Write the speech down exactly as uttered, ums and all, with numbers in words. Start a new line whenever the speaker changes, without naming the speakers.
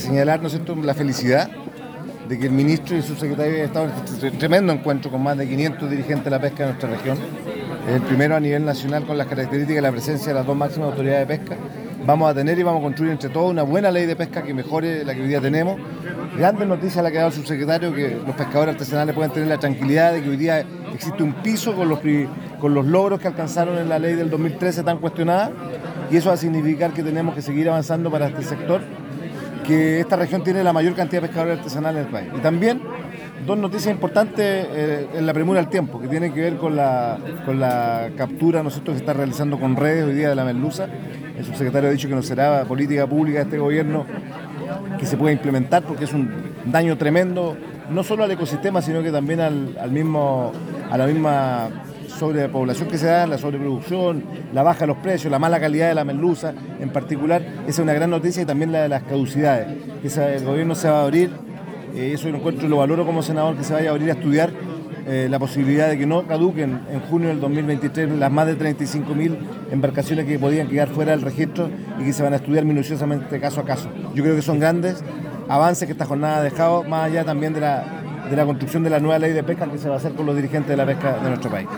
Señalar, ¿no es cierto?, la felicidad de que el ministro y su secretario de Estado, este tremendo encuentro con más de quinientos dirigentes de la pesca de nuestra región, es el primero a nivel nacional con las características de la presencia de las dos máximas autoridades de pesca. Vamos a tener y vamos a construir entre todos una buena ley de pesca que mejore la que hoy día tenemos. Grandes noticias la que ha dado el subsecretario, que los pescadores artesanales pueden tener la tranquilidad de que hoy día existe un piso con los, con los logros que alcanzaron en la ley del dos mil trece tan cuestionada, y eso va a significar que tenemos que seguir avanzando para este sector, que esta región tiene la mayor cantidad de pescadores artesanales del país. Y también dos noticias importantes eh, en la premura del tiempo, que tienen que ver con la, con la captura, ¿no es cierto?, que se está realizando con redes hoy día de la merluza. El subsecretario ha dicho que no será política pública de este gobierno que se pueda implementar, porque es un daño tremendo, no solo al ecosistema, sino que también al, al mismo, a la misma sobrepoblación que se da, la sobreproducción, la baja de los precios, la mala calidad de la merluza en particular. Esa es una gran noticia, y también la de las caducidades. Esa, el gobierno se va a abrir, eh, eso lo encuentro y lo valoro como senador, que se vaya a abrir a estudiar eh, la posibilidad de que no caduquen en junio del dos mil veintitrés las más de treinta y cinco mil embarcaciones que podían quedar fuera del registro y que se van a estudiar minuciosamente caso a caso. Yo creo que son grandes avances que esta jornada ha dejado, más allá también de la, de la construcción de la nueva ley de pesca que se va a hacer con los dirigentes de la pesca de nuestro país.